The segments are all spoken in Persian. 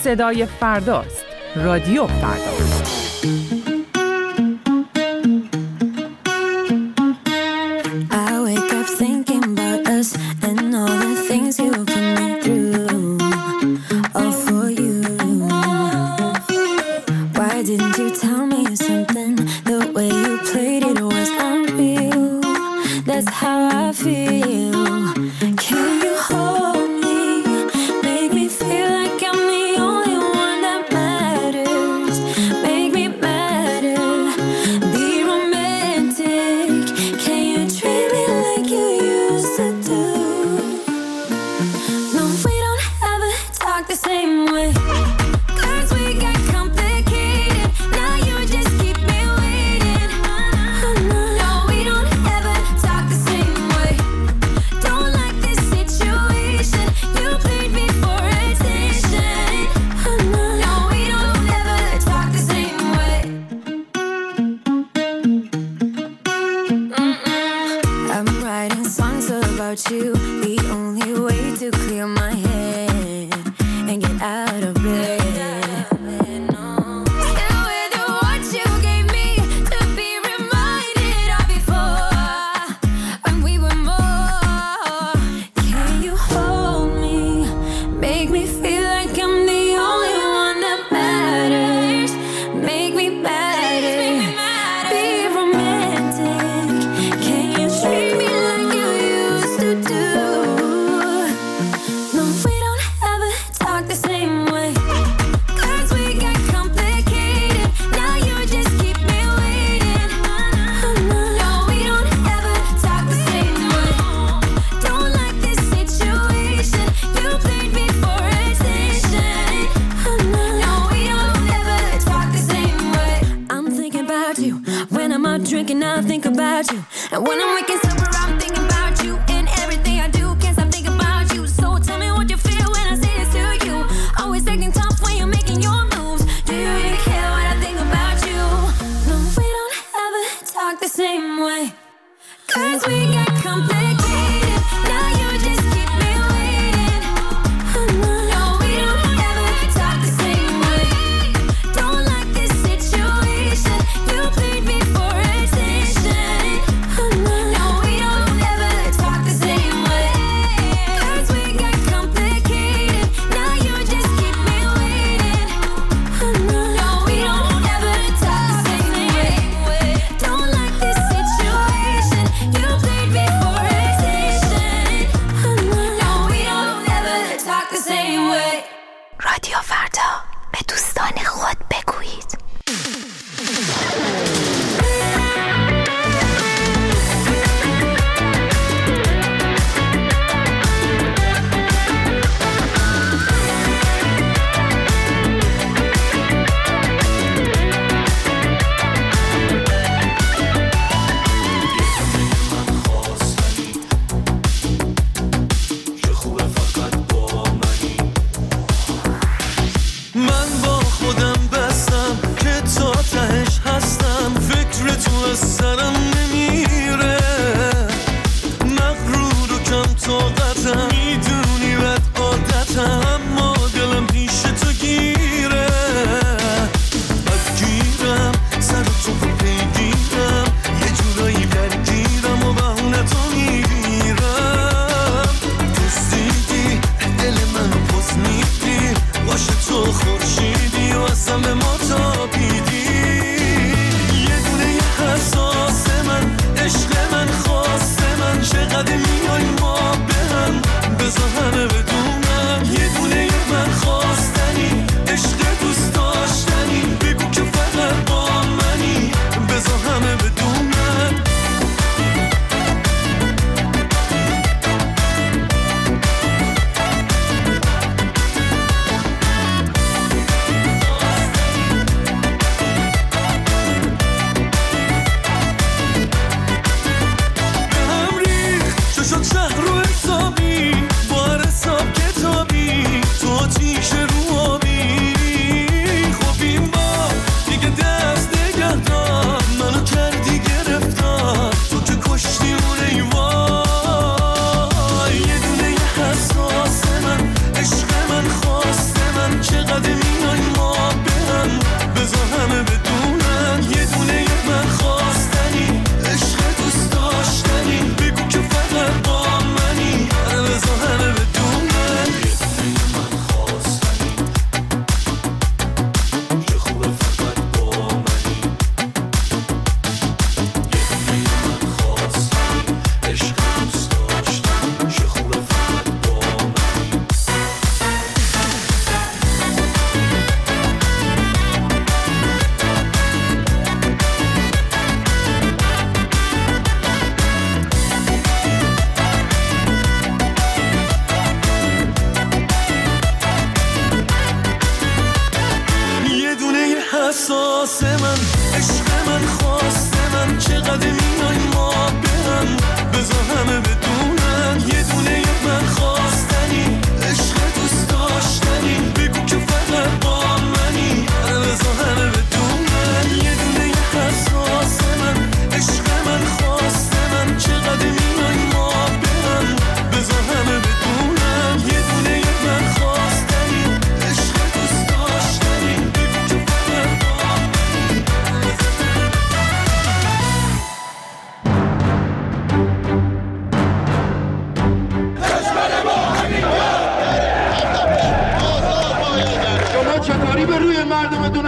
صدای فرداست. رادیو فردا.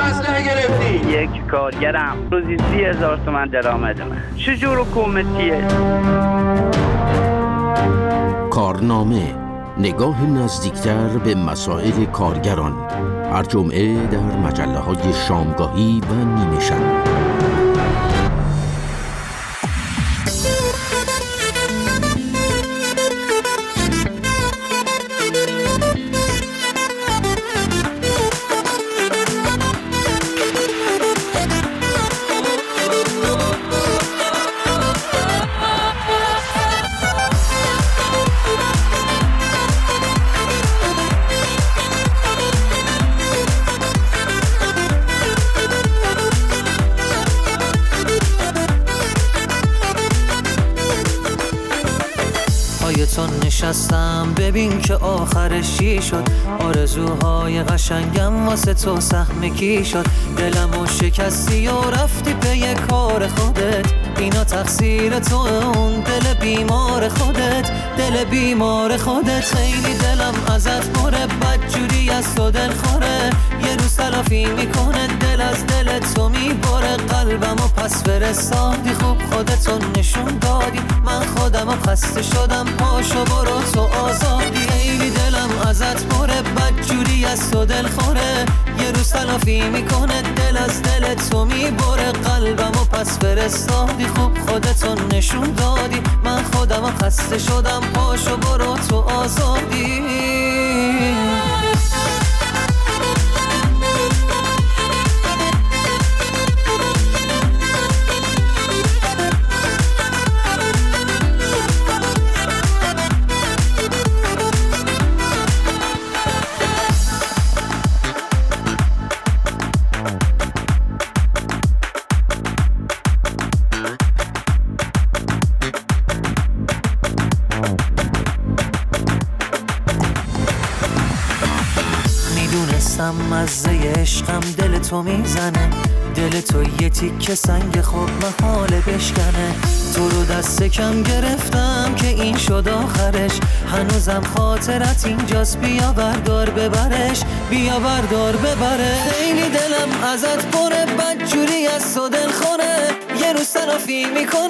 اسلحه گرفتی؟ یک کارگرم روزی 30,000 تومان درآمدمه. چجور حکومتیه؟ کارنامه، نگاه نزدیکتر به مسائل کارگران، هر جمعه در مجله‌های شامگاهی و نیمه شب. تو نشستم ببین که آخرش چی شد. آرزوهای قشنگم واسه تو سهم کی شد. دلمو شکستی و رفتی به کار خودت. اینا تقصیر تو، اون دل بیمار خودت. دل بیمار خودت. خیلی دلم ازت پره، بدجوری از تو دل خوره. یه روز تلافی میکنه، دل از دل تو میبره. قلبمو پس فرستادی، خوب خودتو نشون دادی. من خودمو خسته شدم، پاشو برو تو آزادی. خیلی دلم ازت پره، بدجوری از تو دل خوره. یه روز تلافی میکنه، دل از دل تو میبره. قلبمو پس فرستادی، خوب خودتو نشون دادی. من خودمو خسته شدم، پاشو برو تو آزادی. میدونستم مزه عشقم دل تو میزنه. دل تو یه تیکه سنگ، خوب محاله بشکنه. تو رو دست کم گرفتم که این شد آخرش. هنوزم خاطرت اینجاست، بیا بردار ببرش. بیا بردار ببره. خیلی دلم ازت پره، بدجوری از تو دل خونه. یه روز تلافی میکنه،